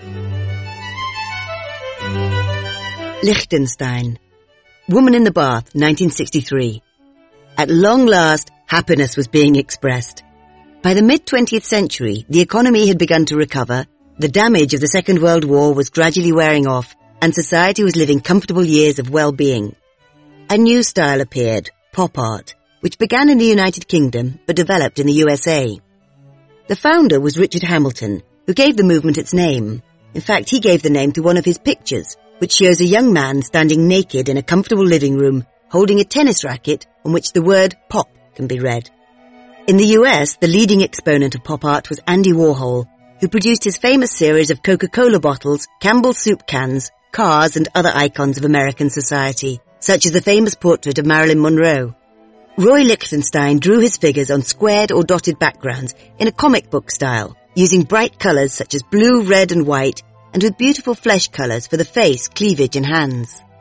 Liechtenstein. Woman in the Bath, 1963. At long last, happiness was being expressed. By the mid-20th century, the economy had begun to recover, the damage of the Second World War was gradually wearing off, and society was living comfortable years of well-being. A new style appeared, pop art, which began in the United Kingdom but developed in the USA. The founder was Richard Hamilton, who gave the movement its name. In fact, he gave the name to one of his pictures, which shows a young man standing naked in a comfortable living room, holding a tennis racket on which the word pop can be read. In the US, the leading exponent of pop art was Andy Warhol, who produced his famous series of Coca-Cola bottles, Campbell's soup cans, cars and other icons of American society, such as the famous portrait of Marilyn Monroe. Roy Lichtenstein drew his figures on squared or dotted backgrounds in a comic book style, using bright colours such as blue, red and white, and with beautiful flesh colours for the face, cleavage and hands.